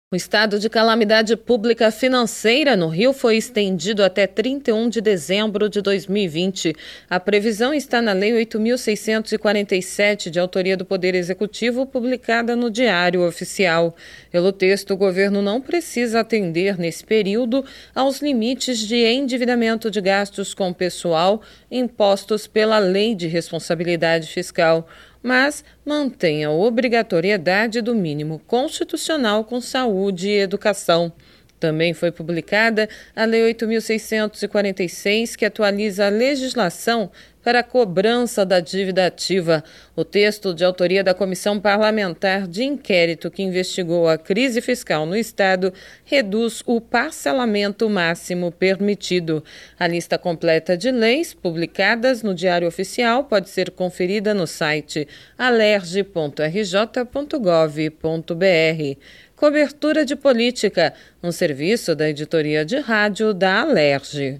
O estado de calamidade pública financeira no Rio foi estendido até 31 de dezembro de 2020. A previsão está na Lei 8.647, de autoria do Poder Executivo, publicada no Diário Oficial. Pelo texto, o governo não precisa atender, nesse período, aos limites de endividamento de gastos com pessoal impostos pela Lei de Responsabilidade Fiscal, mas mantém a obrigatoriedade do mínimo constitucional com saúde e educação. Também foi publicada a Lei 8.646, que atualiza a legislação para a cobrança da dívida ativa. O texto, de autoria da Comissão Parlamentar de Inquérito que investigou a crise fiscal no Estado, reduz o parcelamento máximo permitido. A lista completa de leis publicadas no Diário Oficial pode ser conferida no site alerj.rj.gov.br. Cobertura de política, um serviço da editoria de rádio da Alerj.